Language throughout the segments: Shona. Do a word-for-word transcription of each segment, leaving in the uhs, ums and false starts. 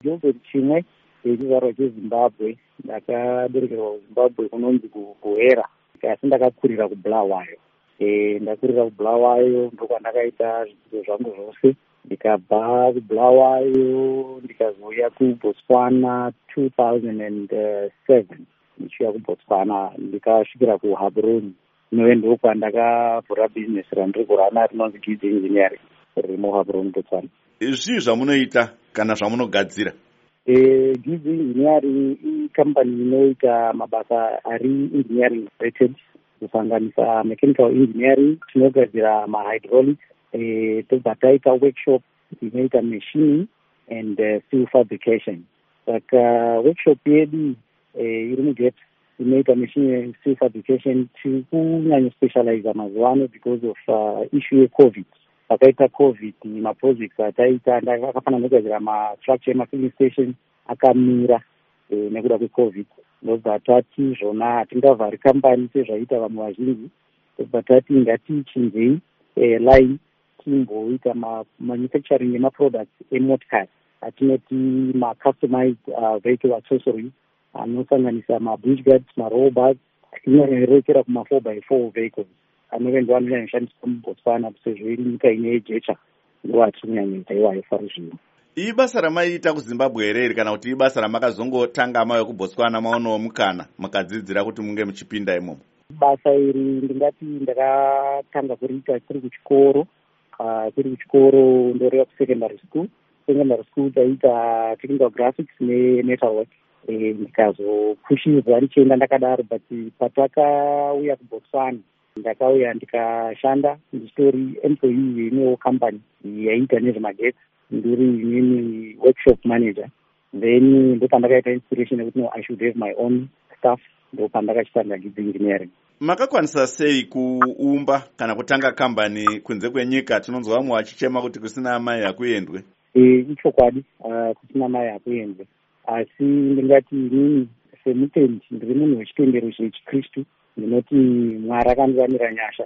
Joseph Chimwe chizvarwa cheZimbabwe. Ndakaberekerwa kuZimbabwe kunonzi kuGoera, asi ndakakurira kuBulawayo. E, ndakurira kuBulawayo ndokwandakaita zvidzidzo zvangu zvose. Ndikabva kuBulawayo ndikazouya kuBotswana two thousand seven. Ndichiuya kuBotswana ndikasvikira kuHaburoni. Nove ndokwandakavhura bhizinesi randiri kurana rinonzi Gids Engineering riri muHaburoni, Botswana. Zvii zvamunoita kana zvamunogadzira? E, Gids Engineering ikambani inoita mabasa ari engineering related, kusanganisa mechanical engineering, tinogadzira mahydraulics, e, tobva taita workshop inoita machining and uh, steel fabrication. Saka workshop yedu e, iri mugate inoita machining and steel fabrication tiri kunyanya specialize mazuva ano because of uh, issue yeCovid. Pakaita COVID maprojects ataita ndakafana nogadzira mastructure emafilling station akamira e, nekuda kweCovid. Ndobva tati zvona hatingavhari kambani sezvaita vamwe vazhinji. Ndobva tati ngatichinjei e, line timboita manufacturing emaproducts emotikari atinoti macustomized uh, vehicle accessories anosanganisa mabush guards, maroll bars, inorekera kuma four by four vehicles anove ndo anonyanyoshandiswa muBotswana sezvo iri nyika ine jecha, ndo atiri kunyanyaita iwayo fari zvino. Ibasa ramaiita kuZimbabwe here iri kana kuti ibasa ramakazongotanga mauya kuBotswana maonawo mukana makadzidzira kuti munge muchipinda imomo? Basa iri ndingati ndakatanga kuriita tiri kuchikoro. Uh, tiri kuchikoro ndoreva kusekondary school. Secondary school taita technical graphics nemetalwork. E, ndikazopushirwa ndichienda ndakadaro, but patakauya kuBotswana ndakauya ndikashanda ndichitori employee yeimwewo company yaita nezvemagetsi, ndiri inini workshop manager. Then ndopandakaita inspiration yekuti no, I should have my own staff. Ndopandakachitanga Gids Engineering. Makakwanisa sei kuumba kana kutanga kambani kunze kwenyika? Tinonzwa vamwe vachichema kuti kusina mai hakuendwe. E, ichokwadi, uh, kusina mai hakuendwe. Asi ndingati inini semutendi ndiri munhu wechitendero chechiKristu, ndinoti Mwari akandiwanira nyasha.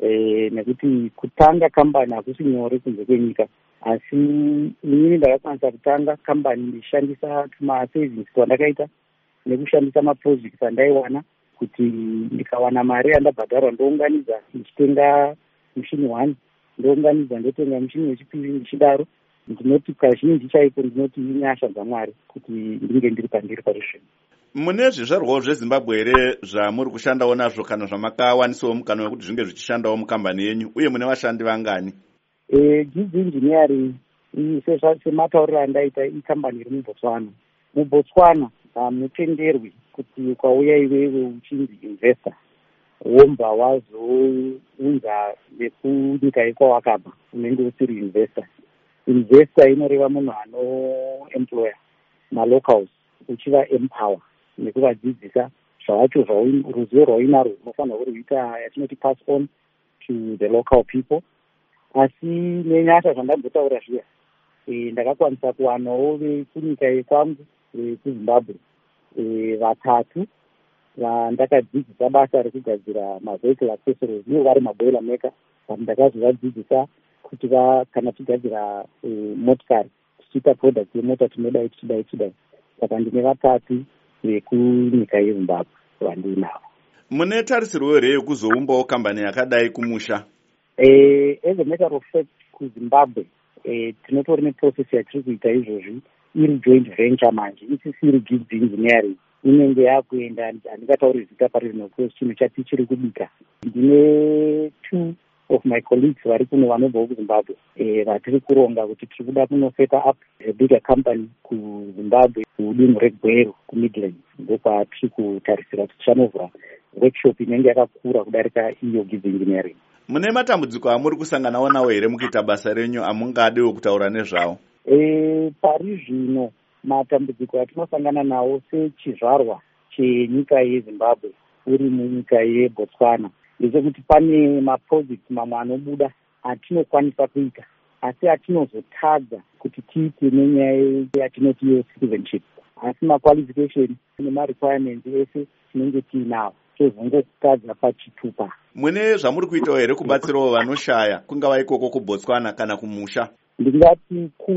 E, nekuti kutanga kambani hakusi nyore kunze kwenyika, asi inini ndakakwanisa kutanga kambani ndichishandisa tumasavings twandakaita nekushandisa maprojects andaiwana, kuti ndikawana mari yandabhadharwa ndounganidza ndichitenga mushini one, ndounganidza ndotenga mushini wechipiri, ndichidaro. Ndinoti kazhinji chaiko ndinoti inyasha dzaMwari kuti ndinge ndiri pandiri pari zvino. Mune zvizvarwawo zveZimbabwe here zvamuri kushandawo nazvo kana zvamakawanisawo mukana wekuti zvinge zvichishandawo mukambani yenyu, uye mune vashandi vangani? E, Gids Engineering sematauriro andaita ikambani iri muBotswana. MuBotswana hamutenderwi kuti ukauya iwewe uchinzi investor womba wazounza vekunyika yekwawakabva unenge usiri investor. Investor inoreva munhu anoemploya malocals, uchiva empower nekuvadzidzisa zvacho ruzivo rwainarwo unofanira kuruita yatinoti pass on to the local people. Asi nenyasha zvandambotaura zviya, e, ndakakwanisa kuwanawo vekunyika yekwangu kuZimbabwe e, vatatu vandakadzidzisa basa rekugadzira mavehicle accessories, ivo vari maboiler maker. Ndakazovadzidzisa kuti va kana tigadzira e, motikari tichiita product yemota tinodai tichidai tichidai. Saka ndine vatatu vekunyika yeZimbabwe vandinavo. Mune tarisirwo here yekuzoumbawo kambani yakadai kumusha? E, as a matter of fact kuZimbabwe e, tinotori neprocess yatiri kuita izvozvi iri joint venture manje, isisiri Gids Engineering. Inenge yakuenda, handingatauri zita pari zvino because chinhu chati chiri kubika. Ndine two of my colleagues vari kuno vanobvawo kuZimbabwe e, vatiri kuronga kuti tiri kuda kunoseta up a bigger company kuZimbabwe kudunhu reGweru kuMidlands. Ndopatiri kutarisira kuti tichanovhura workshop inenge yakakura kudarika iyo Gids Engineering. Mune matambudziko amuri kusanganawo nawo here mukuita basa renyu amungadewo kutaura nezvawo? E, pari zvino matambudziko atinosangana nawo sechizvarwa chenyika yeZimbabwe uri munyika yeBotswana ndechekuti pane maprojects mamwe anobuda atinokwanisa kuita, asi atinozotadza kuti tiite nenyaya yatinoti yecitizenship. Asi maqualification nemarequirements ese tinenge tiinawo, tozongotadza pachitupa. Mune zvamuri kuitawo here kubatsirawo vanoshaya, kungava ikoko kuBotswana kana kumusha? Ndingati kuno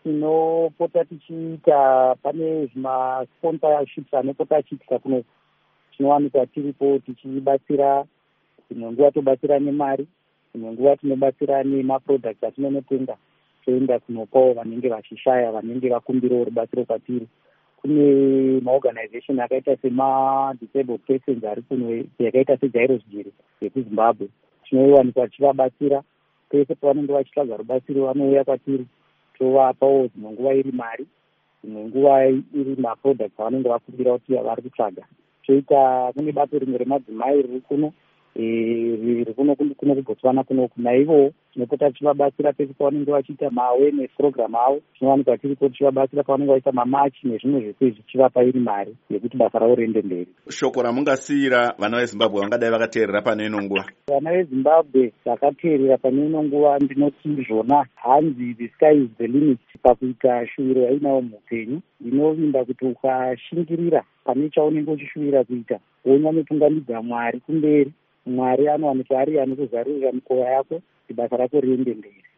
tinopota tichiita, pane zvimasponsorships anopota achiitika kuno, tinowanikwa tiripo tichibatsira. Imwe nguva tobatsira nemari, imwe nguva tinobatsira nemaproducts atinonotenga, toenda kunopawo vanenge vachishaya, vanenge vakumbirawo rubatsiro kwatiri. Kune maorganization akaita sema-disabled persons ari kuno, yakaita seJairos Jiri yekuZimbabwe, tinowanikwa tichivabatsira. Pese pavanenge vachitsvaga rubatsiro vanouya kwatiri, tovapawo dzimwe nguva iri mari, imwe nguva iri maproducts avanenge vakumbira kuti vari kutsvaga. Toita, kune bato rimwe remadzimai riri kuno, riri kuno kuno kuBotswana kunoku, naivowo tinopota tichivabatsira pese pavanenge vachiita ma-awareness program avo, tinowanikwa tiripo tichivabatsira pavanenge vachiita mamachi nezvimwe zvese, zvichivapa iri mari yekuti basa ravo riende mberi. Shoko ramungasiyira vana veZimbabwe vangadai vakateerera pane ino nguva? Vana veZimbabwe vakateerera pane ino nguva, ndinoti zvona hanzi the sky is the limit pakuita shuwiro yainawo muupenyu. Ndinovimba kuti ukashingirira pane chaunenge uchishuwira kuita, wonyanyotungamidza Mwari kumberi, Mwari anowanikwa ari anokuzarurira mikova yako, kuti basa rako riende mberi.